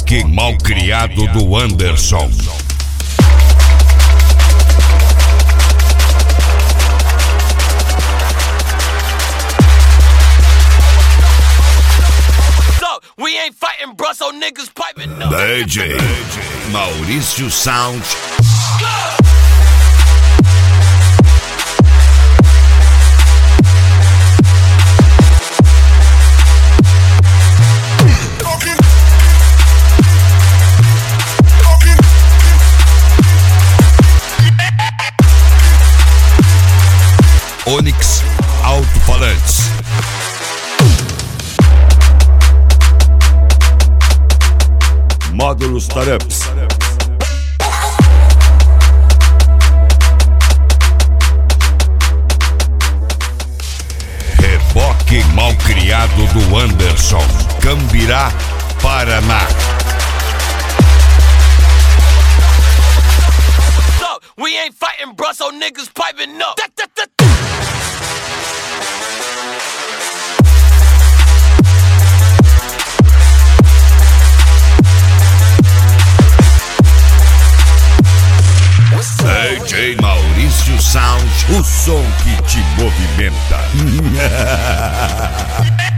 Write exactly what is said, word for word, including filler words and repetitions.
Reboque malcriado do Anderson. We ain't fighting, bro, so niggas piping up. D J Maurício Sound. Onyx Alto-Falantes. Módulos Taramps. Reboque malcriado do Anderson. Cambirá, Paraná. So, we ain't fighting, bro, so niggas piping up. D J Maurício Sound, o som que te movimenta.